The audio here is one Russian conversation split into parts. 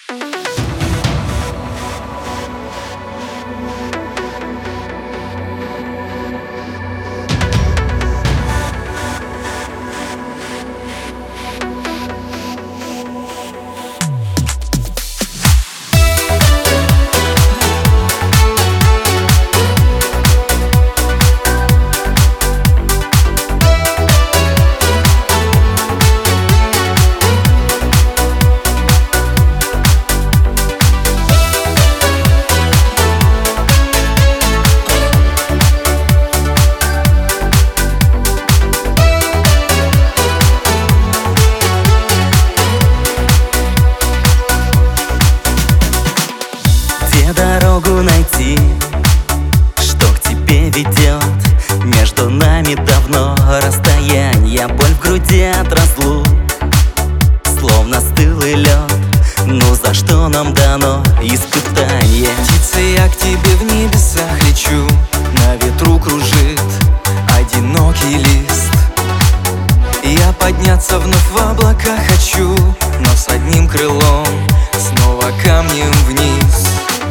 Дорогу найти, что к тебе ведет. Между нами давно расстояние, боль в груди от разлук, словно стылый лед. Ну за что нам дано испытание? Птица, я к тебе в небесах лечу, на ветру кружит одинокий лист. Я подняться вновь в облака хочу, но с одним крылом снова камнем вниз.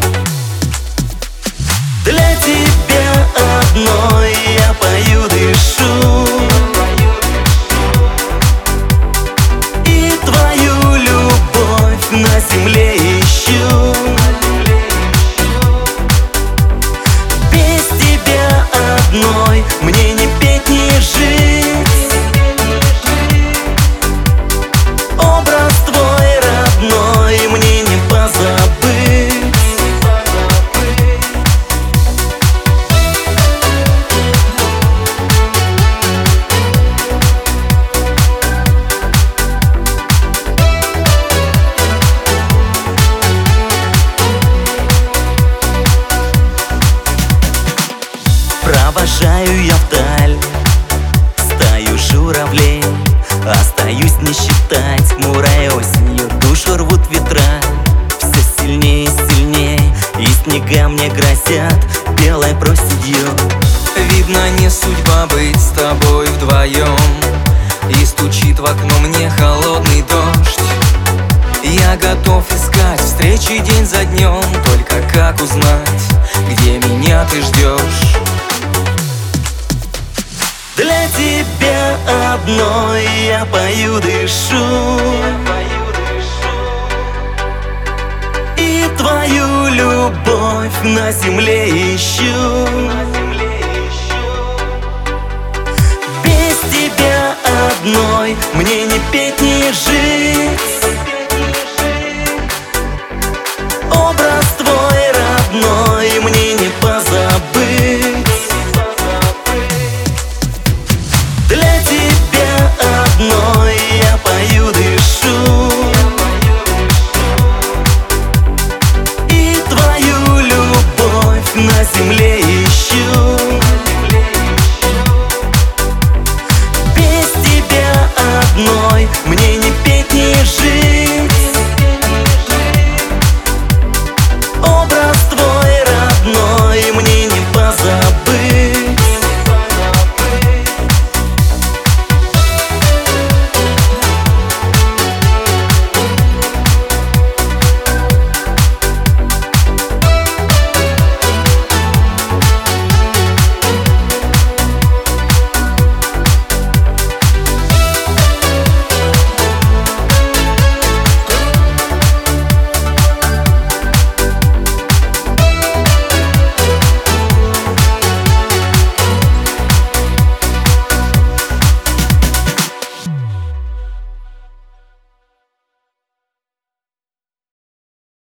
Для тебя одной я пою, дышу, и твою любовь на земле ищу. Без тебя одной мне не петь, не жить. Образ твой родной мне не позабыть. Провожаю я вдаль стаю журавлей, остаюсь не считать хмурой осенью. Душу рвут ветра все сильнее и сильнее, и снега мне грозят белой проседью. Видно, не судьба быть с тобой вдвоем, и стучит в окно мне холодный дождь. Я готов искать встречи день за днем, только как узнать, где меня ты ждешь? Для тебя одной я пою, дышу, и твою любовь на земле ищу. Без тебя одной мне не петь, не жить.